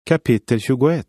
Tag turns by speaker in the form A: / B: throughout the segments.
A: Kapitel 21.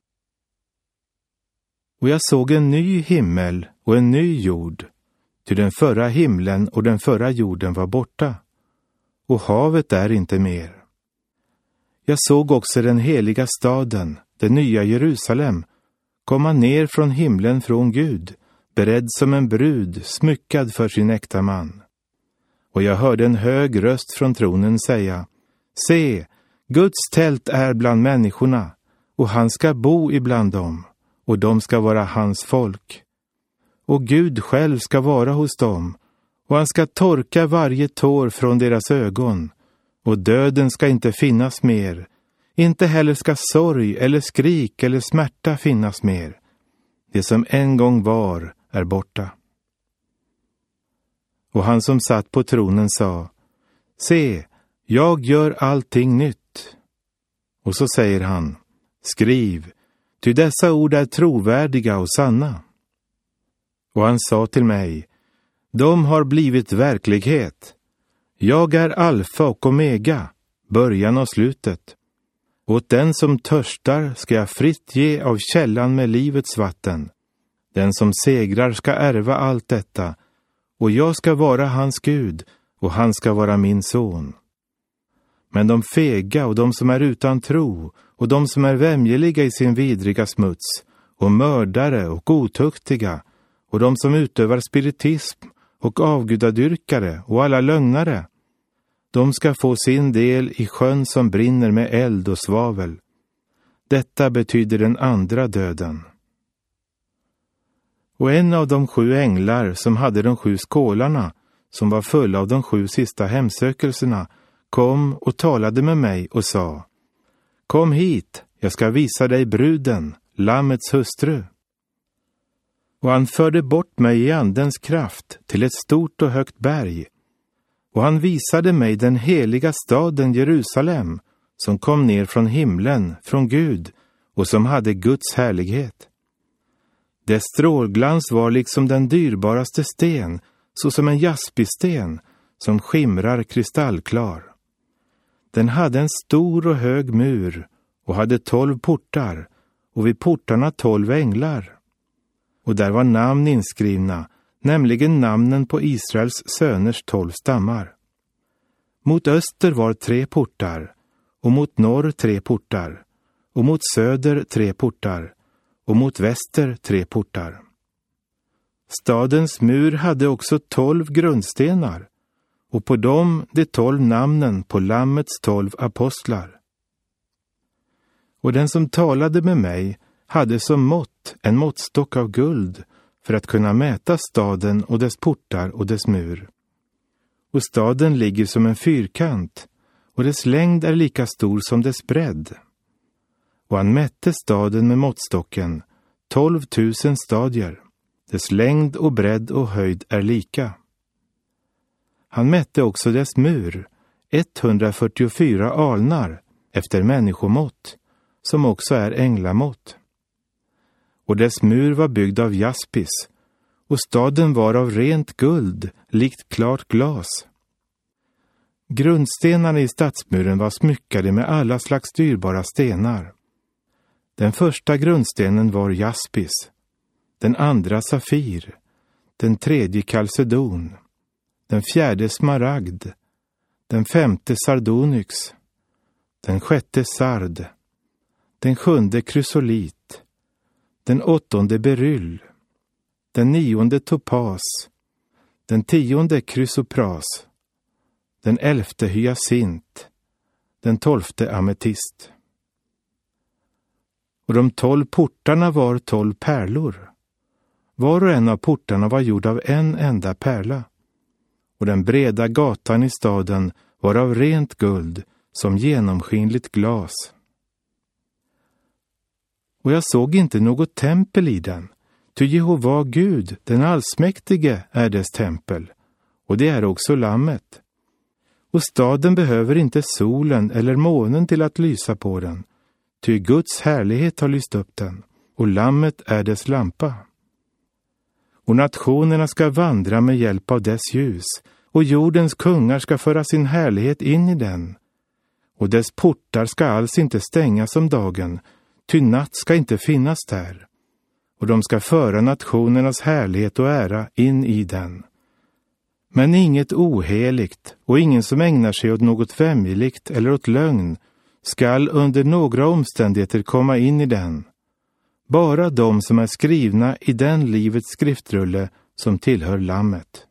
A: Och jag såg en ny himmel och en ny jord, ty den förra himlen och den förra jorden var borta, och havet är inte mer. Jag såg också den heliga staden, den nya Jerusalem, komma ner från himlen från Gud, beredd som en brud, smyckad för sin äkta man. Och jag hörde en hög röst från tronen säga: Se, Guds tält är bland människorna, och han ska bo ibland dem, och de ska vara hans folk. Och Gud själv ska vara hos dem, och han ska torka varje tår från deras ögon, och döden ska inte finnas mer, inte heller ska sorg eller skrik eller smärta finnas mer. Det som en gång var är borta. Och han som satt på tronen sa: Se, jag gör allting nytt. Och så säger han: Skriv, ty dessa ord är trovärdiga och sanna. Och han sa till mig: De har blivit verklighet. Jag är alfa och omega, början och slutet. Åt den som törstar ska jag fritt ge av källan med livets vatten. Den som segrar ska ärva allt detta, och jag ska vara hans Gud, och han ska vara min son. Men de fega och de som är utan tro, och de som är vämjeliga i sin vidriga smuts, och mördare och otuktiga, och de som utövar spiritism och avgudadyrkare och alla lögnare, de ska få sin del i sjön som brinner med eld och svavel. Detta betyder den andra döden. Och en av de 7 änglar som hade de 7 skålarna, som var fulla av de 7 sista hemsökelserna, kom och talade med mig och sa: Kom hit, jag ska visa dig bruden, lammets hustru. Och han förde bort mig i andens kraft till ett stort och högt berg. Och han visade mig den heliga staden Jerusalem, som kom ner från himlen, från Gud, och som hade Guds härlighet. Dess strålglans var liksom den dyrbaraste sten, såsom en jaspisten, som skimrar kristallklar. Den hade en stor och hög mur, och hade 12 portar, och vid portarna 12 änglar. Och där var namn inskrivna, nämligen namnen på Israels söners 12 stammar. Mot öster var 3 portar, och mot norr 3 portar, och mot söder 3 portar, och mot väster 3 portar. Stadens mur hade också 12 grundstenar, och på dem de 12 namnen på Lammets 12 apostlar. Och den som talade med mig hade som mått en måttstock av guld, för att kunna mäta staden och dess portar och dess mur. Och staden ligger som en fyrkant, och dess längd är lika stor som dess bredd. Och han mätte staden med måttstocken, 12 000 stadier. Dess längd och bredd och höjd är lika. Han mätte också dess mur, 144 alnar, efter människomått, som också är änglamått. Och dess mur var byggd av jaspis, och staden var av rent guld, likt klart glas. Grundstenarna i stadsmuren var smyckade med alla slags dyrbara stenar. Den första grundstenen var jaspis, den andra safir, den tredje kalcedon, den fjärde smaragd, den femte sardonyx, den sjätte sard, den sjunde krysolit, den 8:e beryll, den 9:e topas, den 10:e krysopras, den 11:e hyacint, den 12:e ametist. Och de 12 portarna var 12 pärlor. Var och en av portarna var gjord av en enda pärla. Och den breda gatan i staden var av rent guld, som genomskinligt glas. Och jag såg inte något tempel i den, ty Jehova Gud, den allsmäktige, är dess tempel, och det är också lammet. Och staden behöver inte solen eller månen till att lysa på den, ty Guds härlighet har lyst upp den, och lammet är dess lampa. Och nationerna ska vandra med hjälp av dess ljus, och jordens kungar ska föra sin härlighet in i den. och dess portar ska alls inte stängas om dagen, ty natt ska inte finnas där. Och de ska föra nationernas härlighet och ära in i den. Men inget oheligt och ingen som ägnar sig åt något vämjeligt eller åt lögn skall under några omständigheter komma in i den. Bara de som är skrivna i den livets skriftrulle som tillhör Lammet.